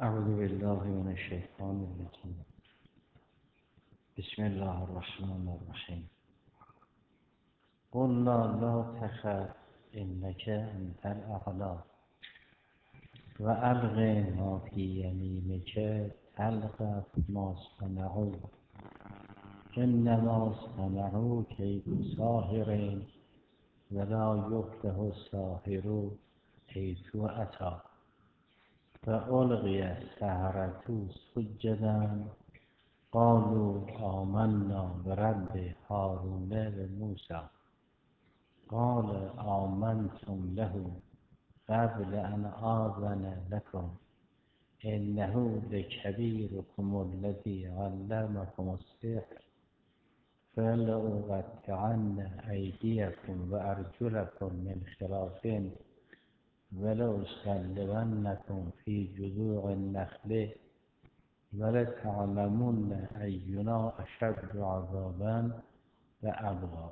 اعوذ بالله من الشیطان الرجیم. بسم الله الرحمن الرحیم. قلنا لا تخف انک انت الاعلی و الق ما فی یمینک تلقف ما صنعوا انما صنعوا کید ساحر ولا یفلح الساحر حیث اتى فألقي السحرة سجدا قالوا آمنا برب هارون وموسى قال آمنتم له قبل أن آذن لكم إنه لكبيركم الذي علمكم السحر فلأقطعن أيديكم وأرجلكم من خلاف ولأصلبنكم في جذوع النخل ولتعلمن أينا أشد عذابا وأبقى.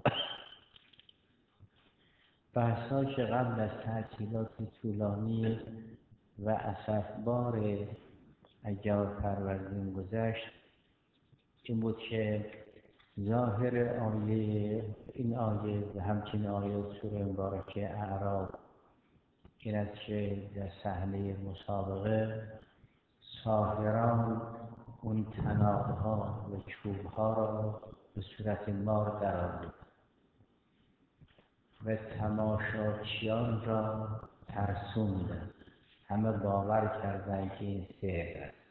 بحثا که قبل از تعطیلات طولانی و اسفبار ایام فروردین گذشت این بود که ظاهر این آیه و همچنین آیه سوره مبارکه اعراف این است که در صحنه مسابقه ساحران اون طناب‌ها و چوب‌ها را به صورت مار درآورد و تماشاچیان را ترسوندند. همه باور کردند که این سحر است.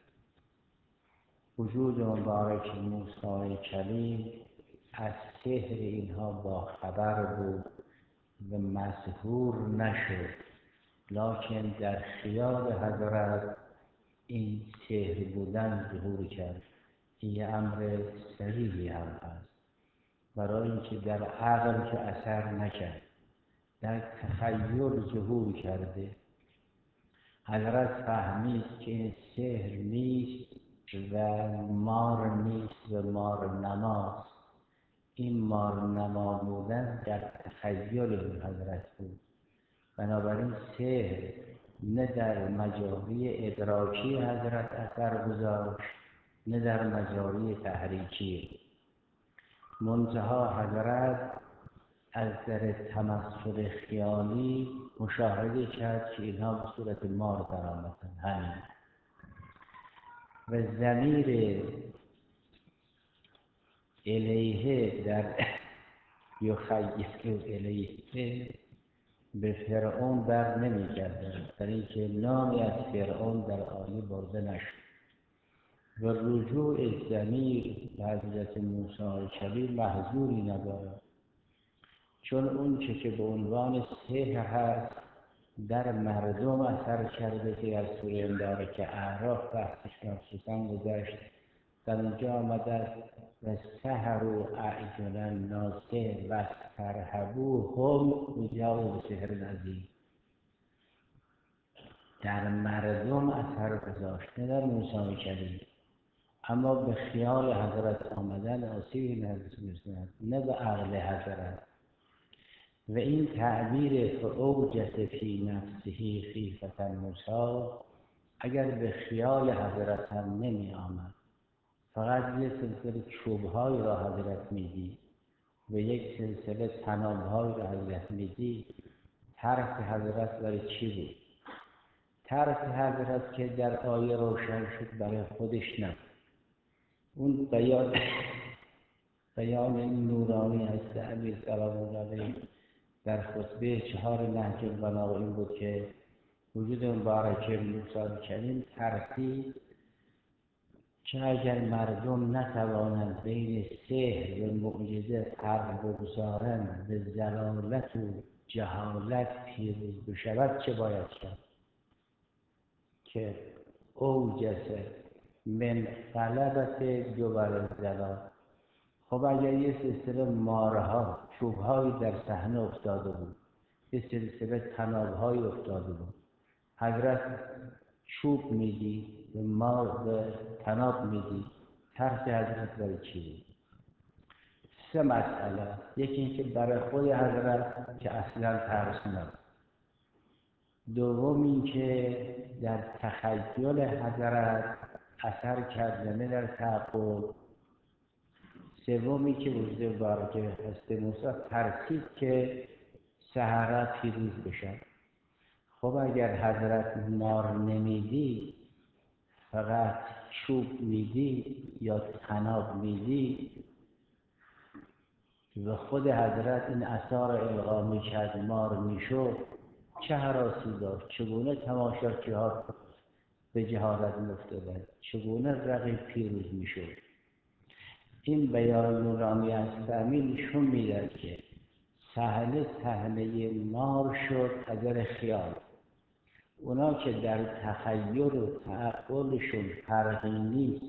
وجود مبارک موسی کلیم از سحر اینها باخبر بود و مسحور نشد، لکن در خیال حضرت این سحر بودن ظهور کرد. این امر صحیحی هم هست، برای اینکه در عقل که اثر نکرد، در تخیل ظهور کرده. حضرت فهمید که این سحر نیست و مار نیست و مار نماست. این مار نما بودن در تخیل حضرت بود. بنابراین سحر نه در مجاری ادراکی حضرت اثر گذاشت نه در مجاری تحریکی. منتها حضرت از در تمثل خیالی مشاهده کرد که اینها به صورت مار درآمدند. همین و ضمیر الیه در یخیل الیه به فرعون بر نمی‌گردد، در اینکه نامی از فرعون در آیه برده نشد و رجوع ضمیر به حضرت موسی کلیم محظوری ندارد، چون اون که به عنوان سحر هست در مردم اثر کرده که در سوره مبارکه اعراف بحثش مخصوصا گذشت. در اونجا آمده است و سحروا اعین الناس و استرهبوهم وجاءوا بسحر عظیم. در مردم اثر گذاشت، نه در موسی کلیم، اما به خیال حضرت آمدن آسیبی نرساند، نه به عقل حضرت. و این تعبیر فاوجس فی نفسه خیفة موسی اگر به خیال حضرت هم نمی آمد، فقط یک سلسله چوب‌هایی را حضرت میدید و یک سلسله طناب‌هایی را حضرت میدید، طرف حضرت برای چی بود؟ طرف حضرت که در آیه روشن شد برای خودش نبود. اون بیان نورانی هست امیر سلام الله علیه در خطبه 4 نهج البلاغه این بود که وجود مبارک موسی کلیم ترتیب که اگر مردم نتوانند بین سحر و معجزه فرق بگذارند به ضلالت و جهالت پیروز بشود چه باید کرد؟ که اوجس من غلبت دول الضلال. خب اگر یه سلسله مارها چوب‌هایی در صحنه افتاده بود، یه سلسله طناب‌هایی افتاده بود، حضرت چوب میدی و مار و طناب میدی، ترس حضرت برای چی بود؟ 3 مسئله. یکی اینکه برای خود حضرت که اصلا ترس نبود، دومی که در تخیل حضرت اثر کرده نه در تعقل. سومی که وجود بارکه هست موسی ترسید که سحرا پیروز بشن. خب اگر حضرت مار نمیدی، فقط چوب میدی یا طناب میدی و خود حضرت این عصا را القا میکرد مار میشد، چه هراسی داشت؟ چگونه تماشاچی‌ها به جهالت می‌افتادند؟ چگونه رقیب پیروز میشد؟ این بیان نورانی اسلامی نشون میدهد که صحنه مار شد از خیال. اونا که در تخیل و تعقلشون فرقی نیست،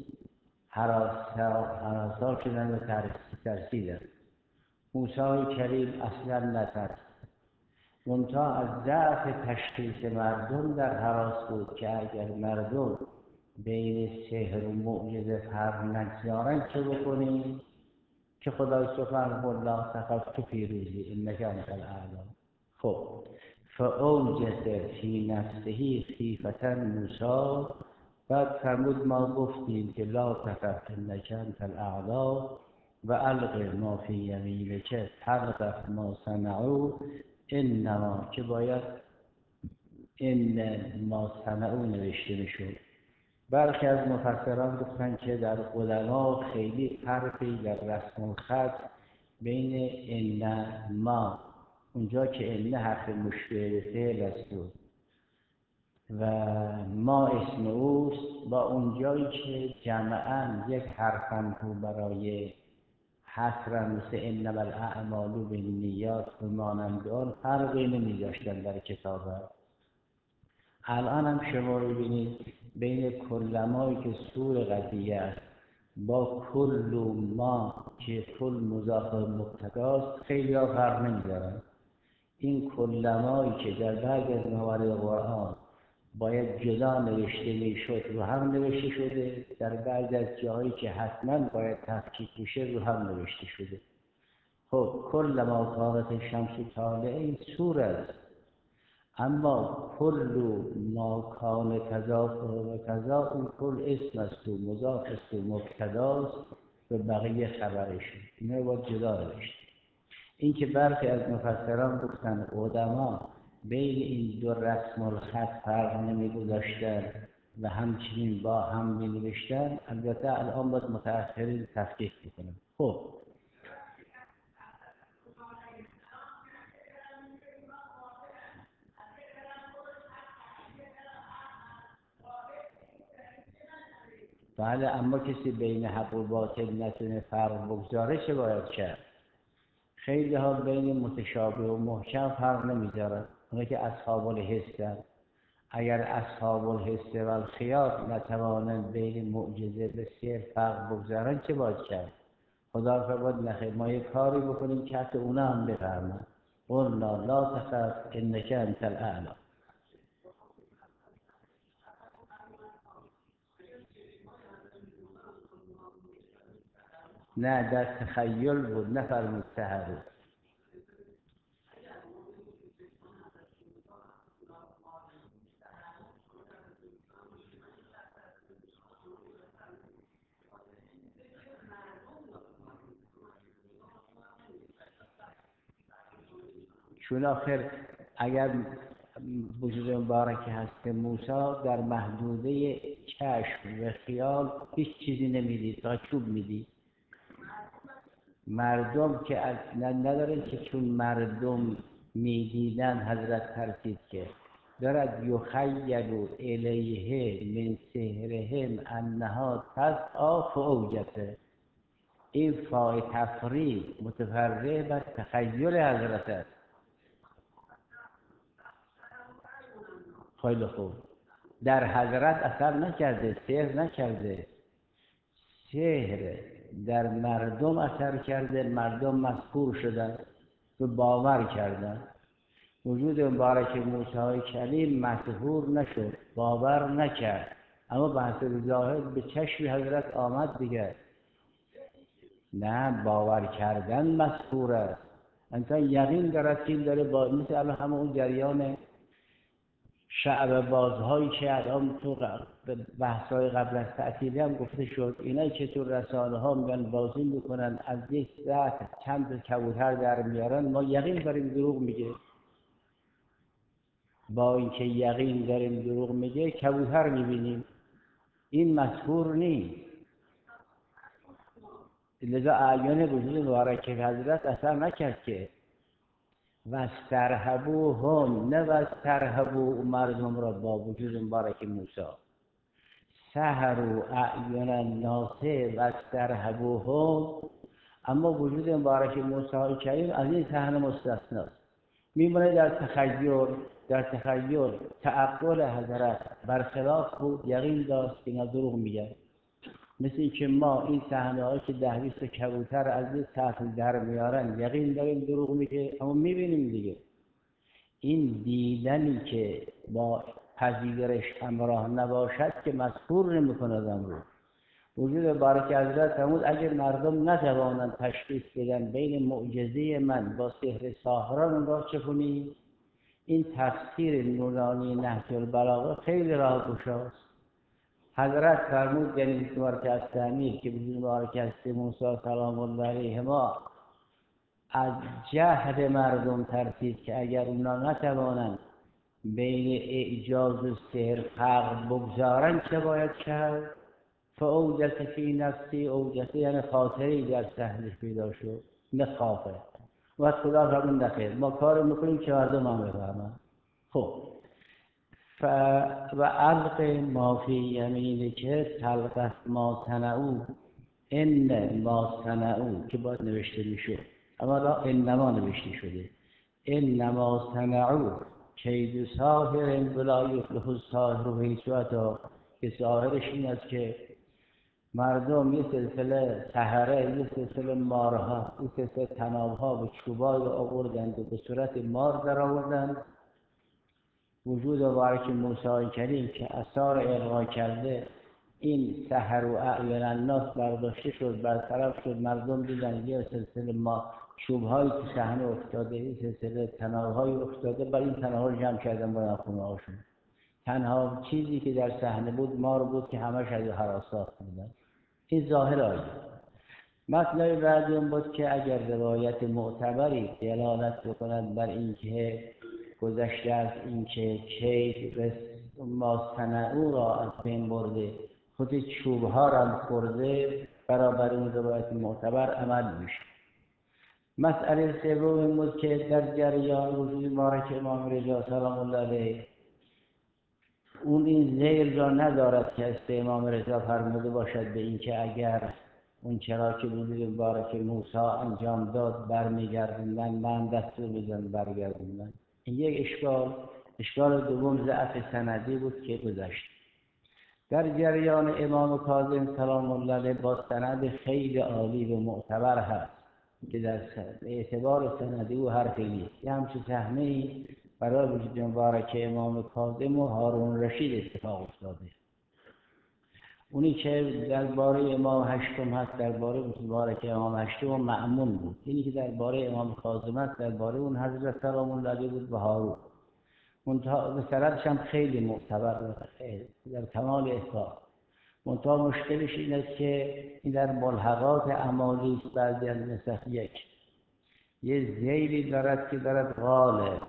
هراسا شدن و ترسیدن. موسی کریم اصلا نترسید، منتها از ضعف تشخیص مردم در هراس بود که اگر مردم بین سحر و معجزه فرق نگذارن چه بکنیم؟ که خدای سبحانه الله تخف تو پیروزی انک انت الاعلی. خب فاوجس فی نفسه خیفة موسی. بعد فرمود ما گفتیم که لا تخف انک انت الاعلی و الق ما فی یمینک تلقف ما صنعوا انما، که باید این ما صنعوا نوشته میشد. برخی از مفسران گفتن که در قدما خیلی فرقی در رسم الخط بین ان ما، اونجا که ان حرف مشبه فعل است و ما اسم اوست، با اونجایی که جمعاً یک حرفن تو برای حصرا مثل انما الاعمال بالنیات و مانند آن فرقی نمی‌داشتن در کتابه. الان هم شما ببینید بین کلمایی که سور قضیه است با کل ما که کل مضاف مبتداست خیلی ها فرق نمی‌دارن. این کلمایی که در بعضی از موارد قرآن باید جدا نوشته میشد رو هم نوشته شده، در بعضی از جاهایی که حتما باید تفکیک بشه رو هم نوشته شده. خب کل ما کانت شمس طالع این سور است، اما کل ما کان کذا و کذا اون کل اسم است و مضاف است و مبتداست و بقیه خبرشه، اینه باید جدا نوشته. این که برخی از مفسران گفتن قدما بین این دو رسم الخط فرق نمی‌گذاشتن و همچنین با هم می‌نوشتن، البته الان باید متأخرین تفکیک بکنن. خب بله، اما کسی بین حق و باطل نتونه فرق بگذاره چه باید کرد؟ خیلی ها بین متشابه و محکم فرق نمی‌ذارن، اونها که اصحاب الحس. اگر اصحاب الحس و الخیال نتوانند بین معجزه و سحر فرق بگذارن چه باید کرد؟ خدا فرمود نخیر، ما یک کاری بکنیم که حتی اونا هم بفهمن. قلنا لا تخف انک انت الاعلی. نه در تخیل بود، نفرمود سحر. چون آخر اگر وجود مبارک هست موسی در محدوده چشم و خیال هیچ چیزی نمیدید تا چوب میدید. مردم که نداره که چون مردم میدیدن حضرت ترسید، که دارد یخیل الیه من سحرهم انها تسعی فاوجس. این فای تفریع متفرع بر تخیل حضرت است. خیلی خوب، در حضرت اثر نکرده، سحر نکرده، سحر در مردم اثر کرده، مردم مسحور شدن و باور کردن. وجود مبارک موسی کلیم مسحور نشد، باور نکرد، اما به حسب ظاهر به چشم حضرت آمد دیگه. نه، باور کردن مسحور است. انسان یقین دارد که این داره با مثل همون جریان شعب بازهایی که الان تو بحث‌های قبل از تعطیلی هم گفته شد، اینایی که تو رسانه ها میگن بازی میکنن از یک ساعت چند کبوتر در میارن، ما یقین داریم دروغ میگه. با اینکه یقین داریم دروغ میگه کبوتر میبینیم، این مسحور نیست. لذا اعیان وجود مبارک حضرت اثر نکرد که واسترهبوهم، نه واسترهبوا مردم را با وجود مبارک موسی. سحروا اعین الناس واسترهبوهم، اما وجود مبارک موسی کریم از این صحنه مستثناست. میمونه در تخیل تعقل حضرت برخلاف بود، یقین داشت که اینا دروغ میگن. مثل اینکه ما این صحنه هایی که 10-20 کبوتر از این سطح در میارن یقین داریم دروغ میگه، اما میبینیم دیگه. این دیدنی که با پذیرش همراه نباشد که مسحور نمیکنه آدم رو. وجود مبارک حضرت فرمود اگر مردم نتوانند تشخیص بدن بین معجزه من با سحر ساحران را چه کنی؟ این تفسیر نورانی نهج البلاغه خیلی راه گشاست. حضرت فرمود در این مبارک از تعمیر که وجود مبارک هست موسی سلام الله علیهما از جهل مردم ترسید که اگر اونا نتوانند بین اعجاز و سحر فرق بگذارن چه باید کرد؟ فاوجس فی نفسی، اوجس یعنی خاطری در ذهنش پیدا شد، نخافه و از خدا فرمود نخیر، ما کار میکنیم که مردم هم بفهمن. خب و الق ما فی یمینک تلقف ما صنعوا ان ما صنعوا که باید نوشته میشد، اما لا انما نوشته شده. انما صنعوا کید ساحر ولا یفلح الساحر حیث اتى، که ساحرش این است که مردم یه سلسله سحره، یه سلسله مارها، یه سلسله طنابها و چوبای رو آوردند و به صورت مار در آوردند. وجود مبارک موسی کریم که اثار القا کرده این سحر و اعین الناس برداشته شد، برطرف شد، مردم دیدن یه سلسله چوب‌هایی تو صحنه افتاده، یه سلسله طناب‌هایی افتاده، برای این طناب‌ها رو جمع کردن برای خونه‌هاشون. تنها چیزی که در صحنه بود مار بود که همش از هراسات بودن. این ظاهر آیه. مطلب بعدی اون بود که اگر روایت معتبری دلالت بکند بر اینکه گذشته از اینکه کید ما صنعوا را از بین برده، خود چوب‌ها را خورده، برابر اون روایت معتبر عمل میشه. مسئله سوم این بود که در جریان وجود مبارک امام رضا سلام الله علیه اون این ذیل را ندارد که است امام رضا فرموده باشد به اینکه اگر اون چرا که وجود مبارک موسی انجام داد برمیگردوندن، من دستور میدم برگردوندن. این یک اشکال دوم ضعف سندی بود که گذشت. در جریان امام کاظم سلام الله علیه با سند خیلی عالی و معتبر هست که در اعتبار سندی و حرفی نیست. یه همچون صحنه‌ای برای وجود مبارک امام کاظم و هارون رشید اتفاق افتاده. اونی که درباره امام هشتم هست، درباره وجود مبارک امام هشتم و مأمون بود. اینی که درباره امام کاظم هست، درباره اون حضرت سلام الله علیه بود و هارون. منتها سندش هم خیلی معتبر در کمال احقاق. منتها مشکلش این است که این در ملحقات اعمالی است. بعضی از نسخ یه ذیلی دارد که دارد غاله،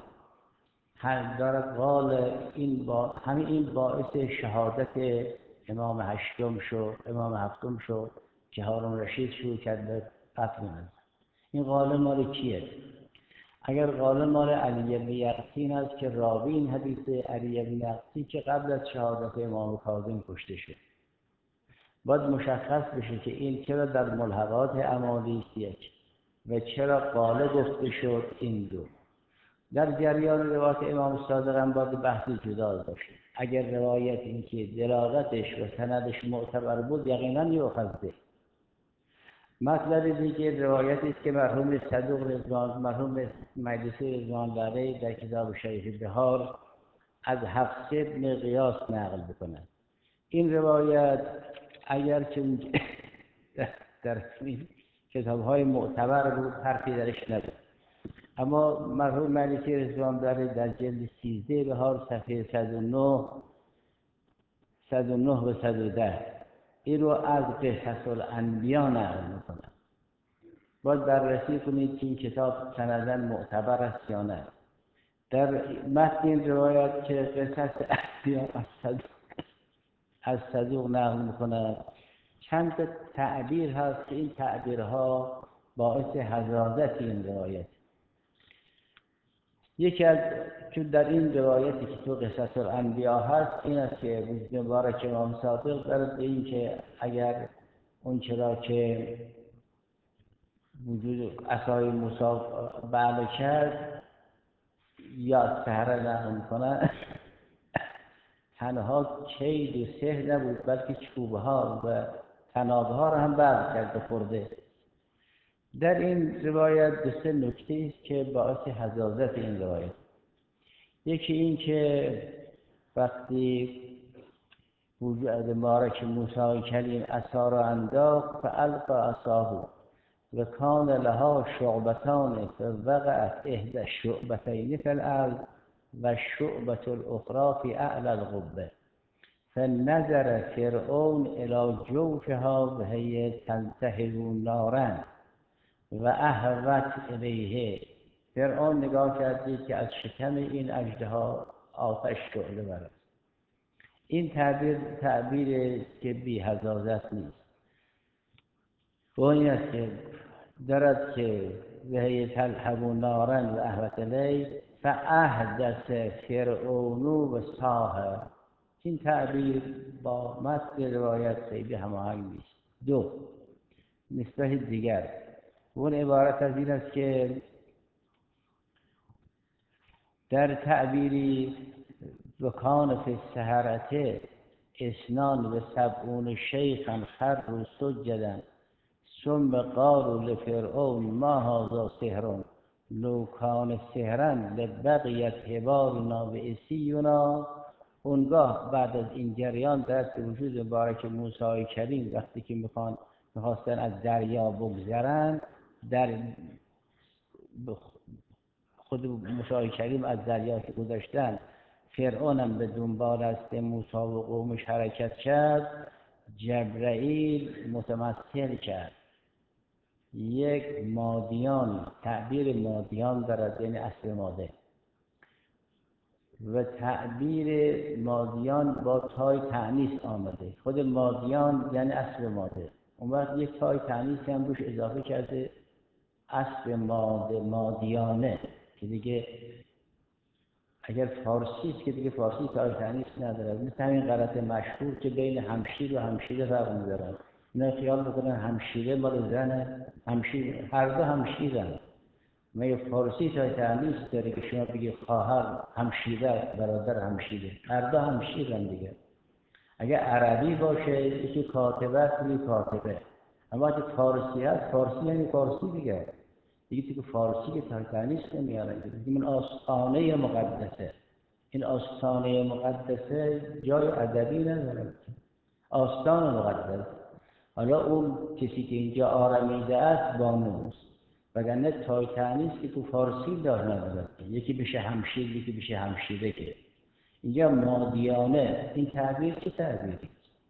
همین این باعث شهادت امام هشتم شد، امام هفتم شد که هارون رشید شروع کرد به قتل من. این غاله مال کیه؟ اگر غاله مال علی بن یقطین است که راوی این حدیث علی بن یقطین که قبل از شهادت امام کاظم کشته شد، باید مشخص بشه که این چرا در ملحقات اعمالی است و چرا غاله گفته شد. این دو در جریان روایت امام صادق هم باید بحثی جدا باشه. اگر روایت این که دلالتش و سندش معتبر بود یقینا یؤخذ به. مطلب دیگه روایتی است که مرحوم صدوق رضوان، مرحوم مجلسی رضوان علیه در کتاب شریف بهار از حفص بن غیاث نقل بکنند. این روایت اگر که در کتاب‌های معتبر بود حرفی درش نبود، اما مرحوم ملکی رضوان داره در جلد 13 بهار صفحه 109 و 110 این رو از قصص الانبیا نقل میکنه. باید بررسی کنید که این کتاب سنداً معتبر است یا نه. در متن این روایت که قصص انبیا از صدوق نقل میکنه، چند تا تعبیر هست که این تعبیرها باعث حزازت این روایت. یکی از چون در این روایتی که تو قصص الانبیا هست این است که مبارک امام صادق دارد به این که اگر اون چرا که وجود عصای موسی بله کرد یا سحره نقل میکنه، تنها کید و سحر نبود بلکه چوبه ها و تنابه ها را هم بله کرد و خورده. در این روایت دو سه نکته است که باعث حزازت این روایت. یکی این که وقتی وجود مبارک موسی کلیم عصا را انداخت فالقى عصاه و کان لها شعبتان فوقعت احدى الشعبتين في الارض و الشعبة الاخرى في اعلى القبه فنظر فرعون الى جوفها وهي تلتهب نارا و اهوت الیه. فرعون نگاه کردید که از شکم این اژدها آتش شعله برد. این تعبیر که بی حزازت نیست. و این است که دارد که وهی تلهب نارا و اهوت الیه فاحدث فرعون و صاح. این تعبیر با متن روایت خیلی هماهنگ نیست. دو نسبت دیگر اون عبارت از این است که در تعبیری وکان فی السحرة اثنان و سبعون شیخا خروا سجدا ثم قالوا لفرعون ما هذا سحر لو کان سحرا لبقیت حبالنا و عصینا. اونگاه بعد از این جریان در وجود مبارک موسی کریم وقتی که میخواستن از دریا بگذرن، در خود موسی کریم از دریا که گذشتن، فرعون هم به دنبال است موسی و قومش حرکت کرد، جبرائیل متمثل کرد یک مادیان. تعبیر مادیان دارد یعنی اصل ماده و تعبیر مادیان با تای تأنیث آمده. خود مادیان یعنی اصل ماده، اون وقت یک تای تأنیثی هم روش اضافه کرده، اصل ماده مادیانه، که دیگه اگر فارسی است که دیگه فارسی تای تأنیث نداره. مثل همین غلط مشهور که بین همشیر و همشیره فرق می‌ذارن. اینا خیال می‌کنن همشیره مال زنه، همشیر هر دو همشیرن. ما فارسی تای تأنیث داره که شما بگید خواهر همشیره، برادر همشیره، هر دو همشیرن دیگه. اگر عربی باشه یکی کاتبه است یکی کاتبه، اما اگه فارسی هست فارسی یعنی فارسی دیگه که فارسی که تای تأنیث نمیاره. این آستانه مقدسه، این آستانه مقدسه جای ادبی نداره، آستان مقدس. حالا اون کسی که اینجا آرمیده است بانوست، وگرنه تای تأنیث که تو فارسی دار نداره، یکی بشه همشیر یکی بشه همشیره. که اینجا مادیانه، این تعبیر چه تعبیری؟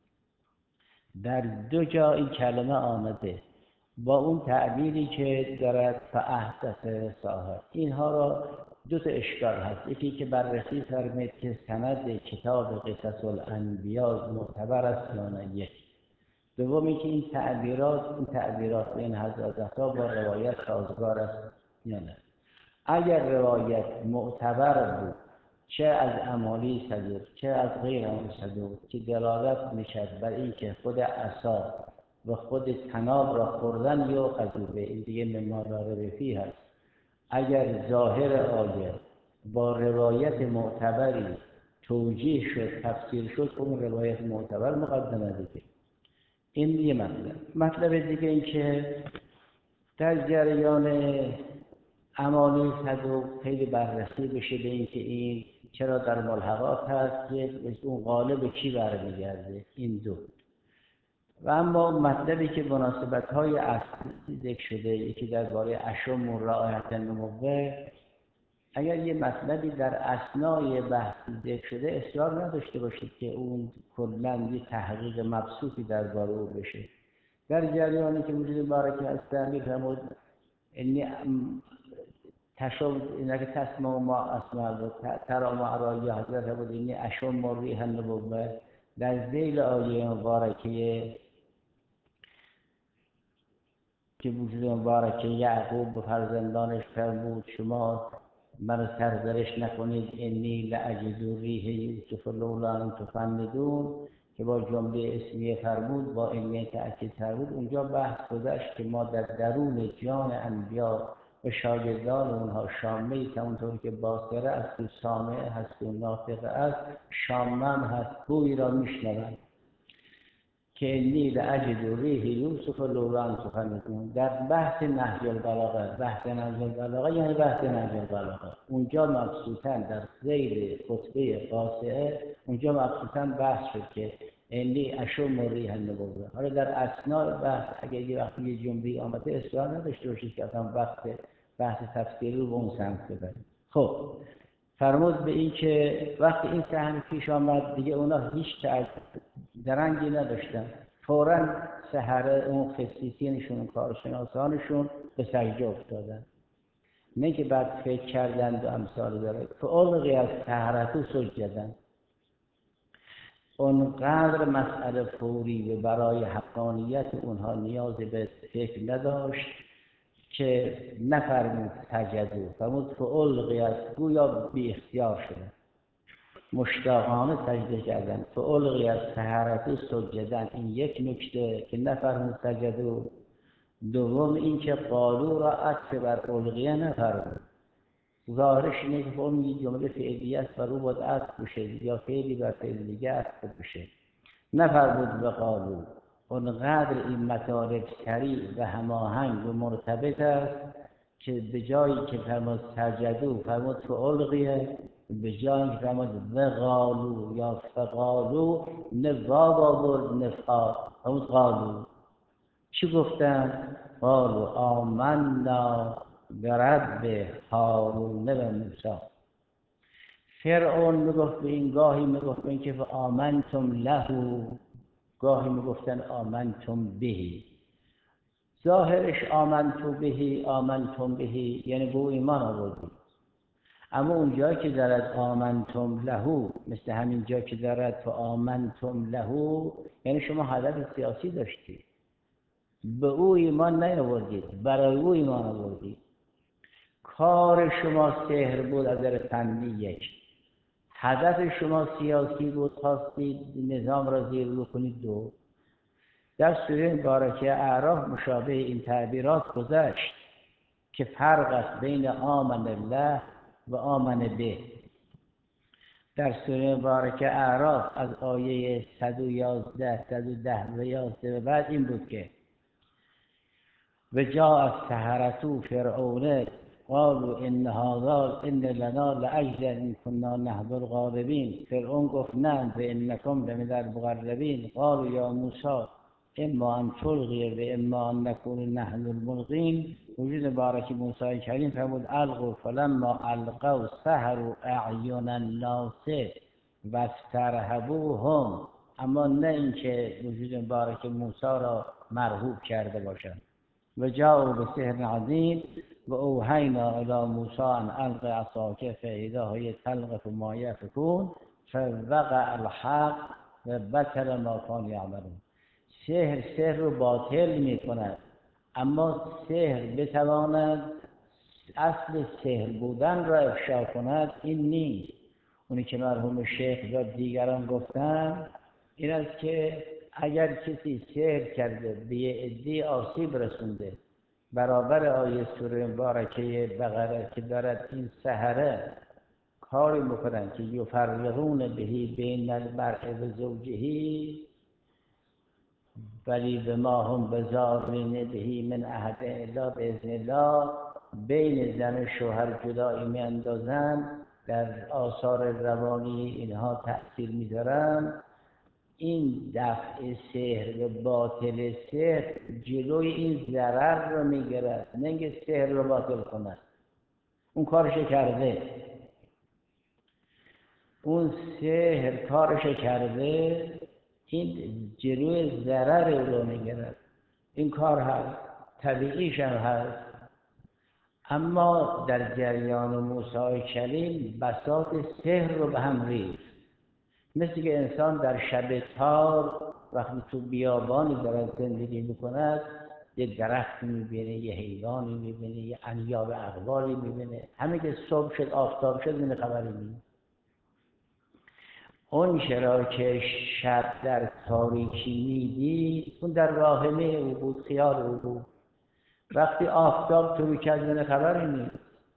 در دو جا این کلمه آمده با اون تعبیری که دارد فاحدث صاحب. اینها را دو تا اشکال هست. یکی که بررسی فرمید که سند کتاب قصص الانبیا معتبر است یا نه. یک دومی که این تعبیرات این حضرت‌ها با روایت سازگار است یا نه. اگر روایت معتبر بود، چه از امالی صدوق چه از غیر امالی صدوق، که دلالت می‌کرد بر این که خود عصا و خود تناب را خوردن یا قضوبه، این دیگه مما لا ریب فیه هست. اگر ظاهر آیه با روایت معتبری توجیه شد، تفسیر شد، اون روایت معتبر مقدمه دیگه. این یه مطلب دیگه این که در جریان امالی صدوق خیلی بررسی بشه به این که این چرا در ملحقات هست که اون غالب کی برمیگرده. این دو و اما مطلبی که مناسبت‌های اصلی ذکر شده، یکی درباره اشم و رعایت النبوه، اگر یه مطلبی در اثنای بحث ذکر شده اصرار نداشته باشید که اون کلاً یه تحقیق مبسوطی درباره او بشه. در جریانی که وجود بارکه هستن می‌فرمود انی تشم اینکه تسمع ما اسمع ترى ما ارى یا حضرت بود انی اشم ریح النبوه. در ذیل آیه مبارکه که وجود مبارکه یعقوب به فرزندانش فرمود شما منو سرزنش نکنید انی لاجد ریح یوسف لولا ان تفندون، که با جمله اسمیه فرمود با انی تأکید فرمود. اونجا بحث گذشت که ما در درون جان انبیا و شاگردان اونها شامه، همونطور که باصره است و سامع هست و ناطق است، شامم هست، گویی را میشنوند که انی لاجد ریح یوسف لولا ان تفندون. در بحث نهج البلاغه، بحث نهج البلاغه یعنی بحث نهج البلاغه، اونجا مبسوطاً در ذیل خطبه قاصعه اونجا مبسوطاً بحث شد که انی اشم ریح النبوه. حالا در اثناء بحث اگر یه وقتی یه جمله آمده اصرار نداشته باشید که اصلا وقت بحث تفسیری رو به اون سمت ببرید. خب فرمود به این که وقتی این صحنه پیش آمد دیگه اونا هیچ درنگی نداشتن، فوراً سحره اون خصیصینشون، کارشناسانشون به سجده افتادن، نه که بعد فکر کردند و امثال داره. فالقی از سحرتو سجدن. اونقدر مسئله فوری و برای حقانیت اونها نیاز به فکر نداشت که نفرمود سجدو، فرمود فالقی از، گویا بی اختیار شده، مشتاقانه سجده کردن. فالقی از سحرتو سجدن، این یک نکته که نفرمود سجدو. دوم این که قالو را عطف بر القیه نفرمود، ظاهرش اینه که اون یه جمله فعلیه است و رو باید عطف بشه یا فعلی بر فعل دیگه عطف بشه، نفرمود به قالو. اونقدر این مطالب سریع و هماهنگ و مرتبط است که به جایی که فرمود سجدو فرمود فالقیه، به جایی که فرمود وقالو یا فقالو، نه واو آورد نه فا، فرمود قالو. چی گفتن؟ قالو آمنا برب هارون و موسی. فرعون میگفت به این، گاهی میگفت به این که آمنتم له، گاهی میگفتن آمنتم بهی. ظاهرش آمنتم بهی یعنی به او ایمان آوردید، اما اونجایی که دارد آمنتم له، مثل همین جایی که دارد آمنتم له، یعنی شما هدف سیاسی داشتید، به او ایمان نیاوردید، برای او ایمان آوردید. کار شما سحر بود از نظر فنی، یک هدف شما سیاسی بود، خواستید نظام را زیر رو کنید. دو، در سوره مبارکه اعراف مشابه این تعبیرات گذشت که فرق است بین آمن الله و آمن به. در سوره مبارکه اعراف از آیه 111 و 11 و بعد این بود که و جاء السحرة فرعون قالوا ان هذا ان لنا لاجرا ان كنا نحن الغالبین. فرعون گفت نه و انکم لمن المقربین. قالوا یا موسی اما ان تلقی و اما ان نكون نحن الملقین. وجود مبارک موسی کریم فرمود القوا، فلما القوا سحروا اعین الناس واسترهبوهم. اما نه اینکه وجود مبارک موسی را مرهوب کرده باشند. و جاءوا بسحر عظیم و اوحینا الی موسی ان الق عصاک فاذا هی تلقف ما یافکون فوقع الحق و بطل ما کانوا یعملون. سحر رو باطل می کند، اما سحر بتواند اصل سحر بودن را افشا کند این نیست. اونی که مرحوم شیخ و دیگران گفتن این است که اگر کسی سحر کرده به یه عده‌ای آسیب رسونده، برابر آیه سوره مبارکه بقره که دارد این سحره کاری میکنن که یفرقون بهی بین المرء و زوجه ولی به ما هم بزارین بهی من احد الا باذن الله، بین زن و شوهر جدایی میاندازن، در آثار روانی اینها تأثیر میذارن. این دفع سحر و باطل سحر جلوی این ضرر رو میگیرد، نه اینکه سحر رو باطل کند. اون کارش کرده، اون سحر کارش کرده، این جلوی ضرر او رو میگیرد. این کار هست، طبیعیش هم هست. اما در جریان موسی کلیم بساط سحر رو به هم ریخت. مثل که انسان در شب تار وقتی تو بیابانی دارد زندگی میکند، یه درخت میبینه، یه حیوانی میبینه، یه انیاب اقوالی میبینه، همه که صبح شد آفتاب شد این خبری نیست. اون چرا که شب در تاریکی میدید، اون در واهمه او بود، خیال او بود. وقتی آفتاب طلوع کرد من خبری نیست.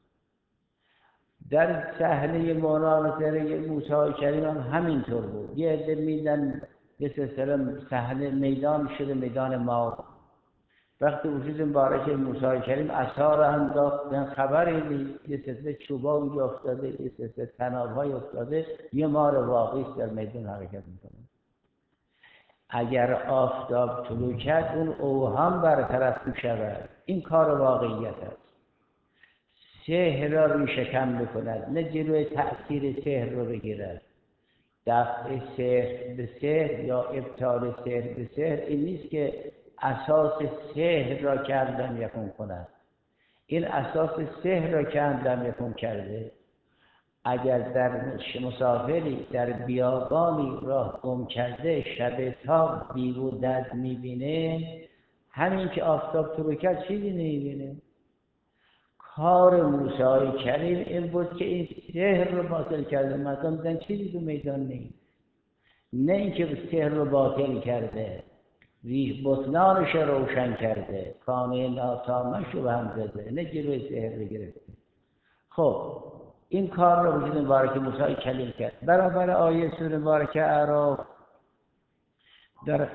در صحنه مناظره موسی کلیم هم همینطور بود. یه عده میدن یه سلسله صحنه میدان شده میدان ما. وقتی وجود مبارک موسی کلیم عصا را انداخت من خبری نیست. یه سلسله چوبایی افتاده، یه سلسله طناب‌های افتاده، یه مار واقعی در میدان حرکت میکنه. اگر آفتاب طلوع کرد اون اوهام برطرف میشود. این کار واقعیت است. سحر را ریشه‌کن بکند، نه جلوی تأثیر سحر رو بگیرد. دفع سحر به سحر یا ابطال سحر به سحر این نیست که اساس سحر را کندم یکون کند. این اساس سحر را کندم یکون کرده. اگر در مسافری در بیابانی راه گم کرده شب تاب بیهوده میبینه، همین که آفتاب طلوع کرد چیزی نمیبینه. کار موسی کلیم این بود که این سحر رو باطل کرده. مثلا میگن چیزی تو میدان نیست، نه اینکه سحر رو باطل کرده، بطلانش روشن کرده، کانه ناتامش رو هم زده، نه جلوی سحر رو گرفته. خب این کار رو وجود مبارک موسی کلیم کرد. برابر آیه سوره مبارکه اعراف در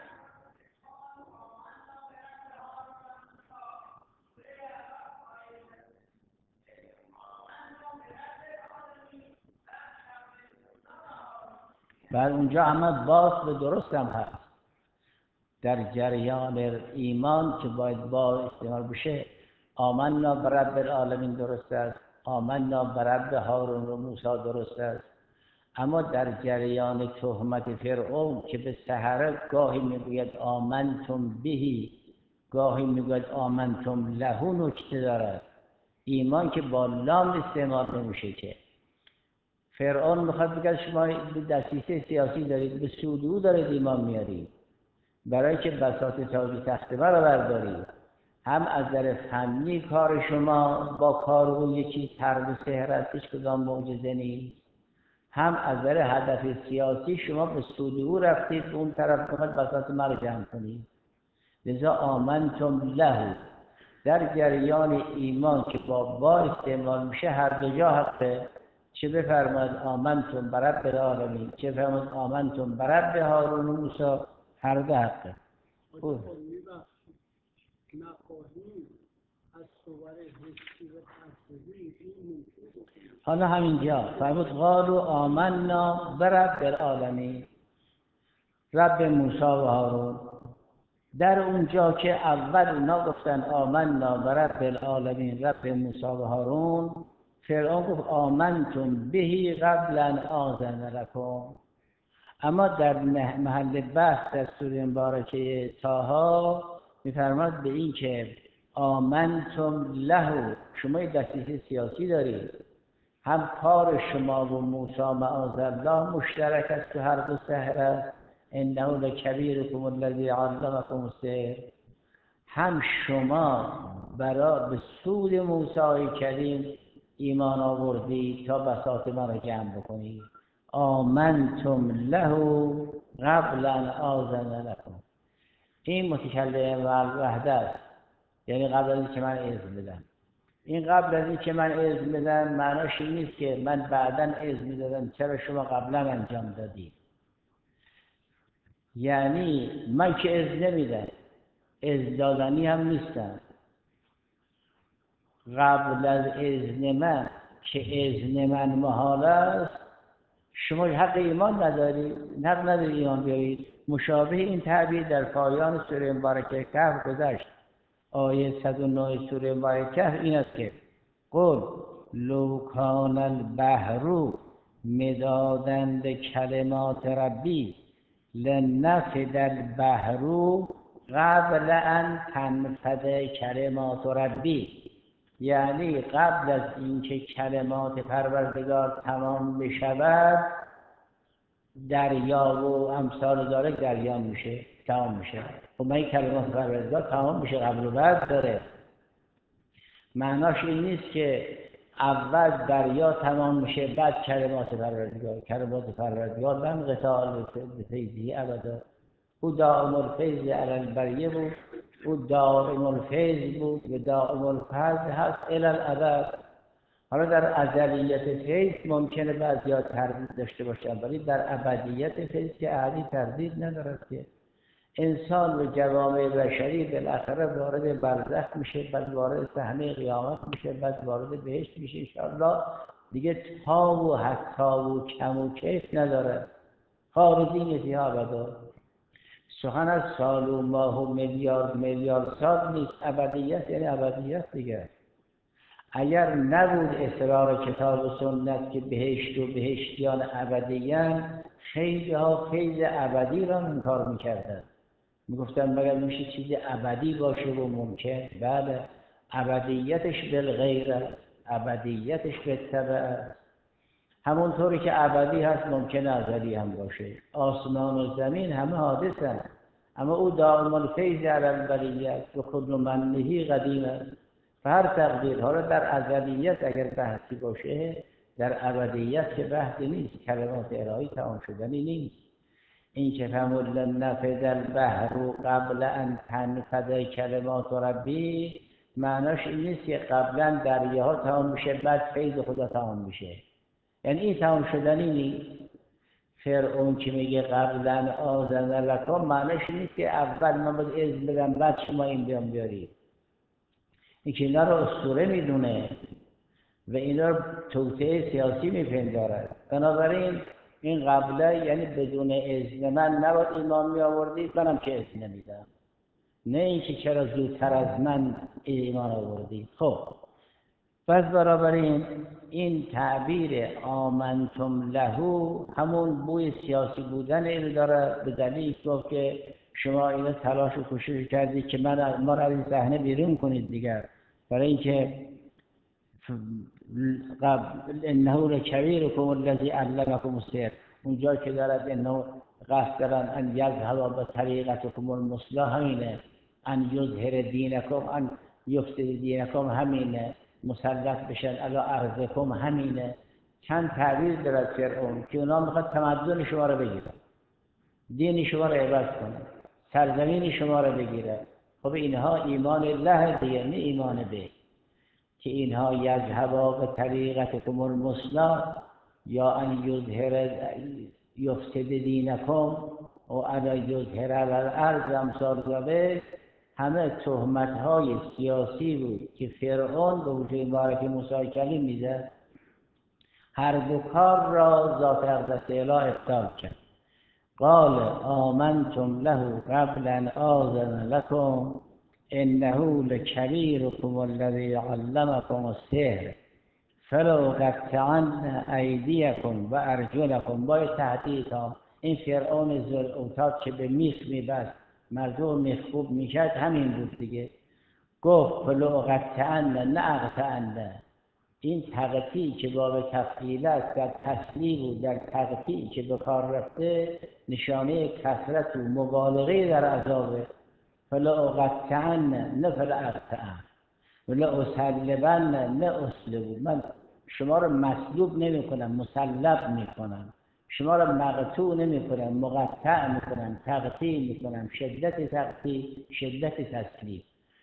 بعد اونجا همه باز به درست هم هست. در جریان ایمان که باید با استعمال بشه، آمنا برب العالمین درست است، آمنا برب هارون و موسی درست است. اما در جریان تهمت فرعون که به سحره گاهی میگوید آمنتم بهی، گاهی میگوید آمنتم له، نکته دارد. ایمان که با لام استعمال نمیشه. که فرعون میخواد بگه شما دسیسه سیاسی دارید، به سود او دارید ایمان میارید برای که بساط تاج تخت ما رو بردارید. هم از نظر فنی کار شما با کار او یکی طرد سحر است، هیچ کدام معجزه نیست. هم از نظر هدف سیاسی شما به سود او رفتید، به اون طرف میخواد بساط ما رو جمع کنید. لذا آمنتم له در جریان ایمان که با استعمال میشه هر دو جا حقه. چه بفرماید آمنتم برب العالمین، چه بفرماید آمنتم برب هارون و موسی، هر دو حقه. مفاهیم از صور حسی و تصویری این ممکن بکنید. حالا همینجا فرمود قالوا آمنا برب العالمین، رب موسی و هارون. در اونجا که اول اونا گفتن آمنا برب العالمین رب موسی و هارون، فرعون گفت آمنتم بهی قبل ان آذن لکم. اما در محل بحث در سوره مبارکه طه می‌فرماد به این که آمنتم له، شما دسیسه سیاسی دارید، هم کار شما و موسی معاذالله مشترک است تو هر دو سحر است، انه لکبیرکم الذی علمکم السحر، هم شما برای به سود موسی کلیم ایمان آوردید تا بساط ما را جمع بکنید. آمنتم له قبل ان آذن لکم. این متکلم وحده است، یعنی قبل از اینکه من اذن بدم. این قبل از اینکه من اذن بدم معناش این نیست که من بعداً اذن دادم چرا شما قبلا انجام دادید. یعنی من که اذن نمیدم، اذن دادنی هم نیستم. قبل از اذن من که اذن من محال است، شما حق ایمان نداری، حق نداری ایمان بیارید. مشابه این تعبیر در پایان سوره مبارکه کهف گذشت. آیه 109 سوره مبارکه کهف این است که قل لو کان البحر مدادا لکلمات ربی لنفد البحر قبل ان تنفد کلمات ربی. یعنی قبل از اینکه کلمات پروردگار تمام بشود دریا و امثال داره دریا میشه، تمام میشه. خب من کلمات پروردگار تمام میشه، قبل و بعد داره. معناش این نیست که اول دریا تمام میشه بعد کلمات پروردگار. کلمات پروردگار لم قطاع لفیضی ابدا. او دائم الفیض علی البریه بود، او دائم الفیض بود و دائم الفضل هست الی الابد. حالا در ازلیت فیض ممکنه بعضیا تردید داشته باشن، ولی در ابدیت فیض که احدی تردید ندارد که انسان و جوامع بشری بالاخره وارد برزخ میشه، بعد وارد صحنه قیامت میشه، بعد وارد بهشت میشه انشاءالله. دیگه تا و حتی و کم و کیف نداره، خالدین فیها ابدا. سخن از سال و ماه و میلیارد سال نیست. ابدیت یعنی ابدیت دیگه. اگر نبود اصرار کتاب و سنت که بهشت و بهشتیان ابدیان، خیلی ها فیض ابدی را انکار میکردن، میگفتن مگر میشه چیزی ابدی باشه و ممکن؟ بله، ابدیتش بالغیره، ابدیتش بالطبع. همونطوری که ابدی هست ممکنه ازلی هم باشه. آسمان و زمین همه حادثن، اما او دائم الفیض علی البریه و کل منه قدیمه. هر تقدیر حالا در ازلیت اگر بحثی باشه، در ابدیت که بحثی نیست. کلمات الهی تمام شدنی نیست. این که فهمون لنفد البحر قبل ان تنفد کلمات ربی، معناش این نیست که قبلا دریاها تمام میشه بعد فیض خدا تمام میشه. یعنی این تمام شدنی نیست. فرعون که میگه قبلا آذن لکم، معناش نیست که اول من باید اذن بدم بعد شما این بیارید. این که اینا رو اسطوره میدونه و اینا رو توطئه سیاسی میپندارد. بنابراین این قبله یعنی بدون اذن من نباید ایمان میآوردید، منم که اذن نمیدم. نه اینکه چرا زودتر از من ایمان آوردید. خب پس بنابراین این تعبیر آمنتم لهو همون بوی سیاسی بودن اینو داره، به دلیل گفت که شما اینو تلاش و کوشش کردید که ما رو از این صحنه بیرون کنید دیگر. برای اینکه انه لکبیرکم الذی علمکم السحر، اونجا که دارد انه قصد دارن ان یذهب بطریقتکم المثلی همینه، ان یظهر دینکم، ان یفسد دینکم همینه، مسلط بشن علی ارضکم همینه. چند تعبیر دارد فرعون که اونا میخواد تمدن شما رو بگیرن، دین شما رو عوض کنه، سرزمین شما رو بگیره. خب اینها ایمان الله دیگه، نه ایمان به که اینها یذهبا به طریقتکم المثلی یا ان یظهر یفسد دینکم و علی یظهر علی الارض امثال ذلک، همه تهمت‌های سیاسی بود که فرعون به وجود مبارک موسی کلیم می‌زد. هر دو کار را ذات اقدس اله ابطال کرد. قال آمنتم له قبل ان آذن لكم انه لکبیرکم الذی علمکم السحر فلأقطعن ایدیکم و ارجلکم. با تهدید ها. این فرعون ذوالأوتاد که به میخ میبست مردم میخکوب میکرد همین بود دیگه. گفت فلأقطعن نه اقطعن. این تقطیع که باب تفعیل است در تسلیب و در تقطیع که به کار رفته نشانه کثرت و مبالغه در عذابه. فلأقطعن نه فلأقطعن، ولأصلبن نه اسلبو. من شما رو مصلوب نمی کنم، مسلب می کنم. شما رو مقطوع نمی کنم، مقطع می کنم، تقطیع می کنم. شدت تقطیع، شدت تسلیب.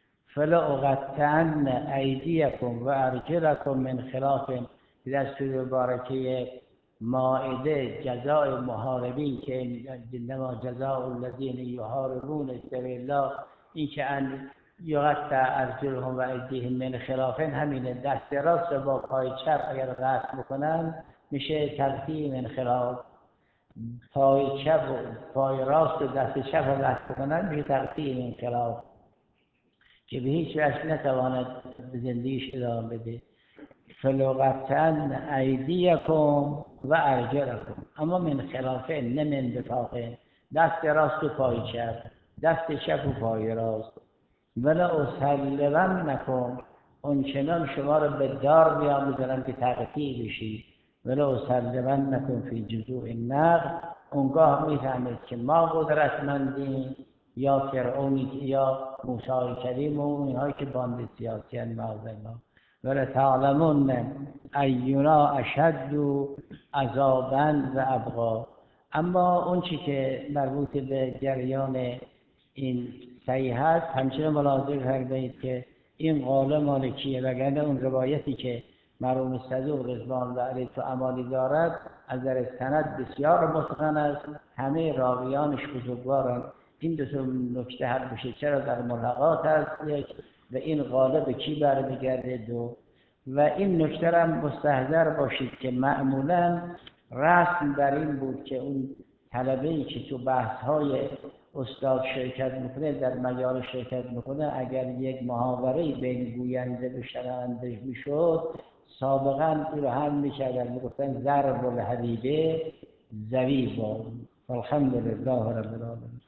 فلأقطعن ایدیکم و ارجلکم من خلاف. در سوره مبارکه مائده جزای محاربین که انما جزاء الذین یحاربون سبیل الله، این که ان یقطع ارجلهم و ایدیهم من خلاف، همینه. دست راست با پای چپ اگر قطع بکنن میشه تقدیم انخلاف، پای چپ و پای راست و دست چپ رو وقت بکنن میشه تقدیم انخلاف که به هیچ وجه نتواند به زندگیش ادامه بده. فلوقتن ایدیکم و ارجلکم، اما من خلافه نه من بفاقه، دست راست و پای چپ، دست چپ و پای راست. ولا اسلمن نکن، اونچنان شما رو به دار بیام بذارم که تقطیع بشید. ولا اسلمن نکن فی جذوع النخل، اونگاه میفهمید که ما قدرتمندیم یا فرعونی یا موسی کلیم و اینهایی که باند سیاسی معاذالله. ولا تعلمون اینا اشد عذابا و ابقا. اما اون چی که مربوط به جریان این صحیح هست همچنین ملاحظه فرمایید که این قال مال کیه، وگرنه اون روایتی که مرحوم صدوق رضوان الله علیه تو امالی دارد از در سند بسیار متقن است، همه راویانش بزرگوارند. این دو نکته حل بشه چرا در ملحقات هست یک، و این قالب کی برمیگرده دو، و این نکته را مستحضر باشید که معمولا رسم بر این بود که اون طلبه‌ای که تو بحث‌های استاد شرکت میکنه، در مجال شرکت میکنه، اگر یک محاوره‌ای بین گوینده و شنونده میشد سابقا او رو هم میکردن، میگفتن ضرب الحبیبه زویبا. الحمدلله رب العالمین.